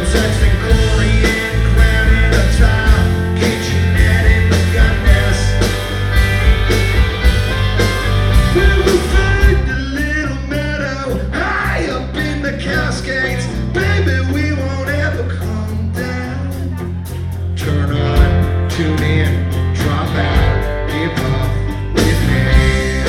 Texting Corey and Crown in a tile, kitchenette in the gun nest. We'll find a little meadow high up in the Cascades. Baby, we won't ever come down. Turn on, tune in, drop out, give up with me.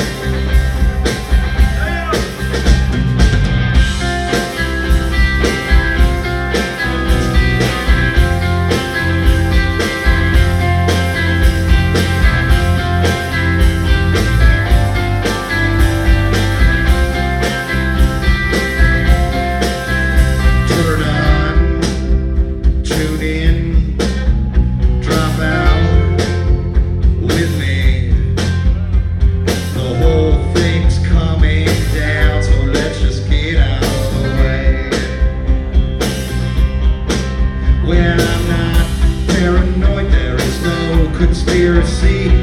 Turn on, tune in, drop out with me. The whole thing's coming down, so let's just get out of the way. When I'm not paranoid, there is no conspiracy.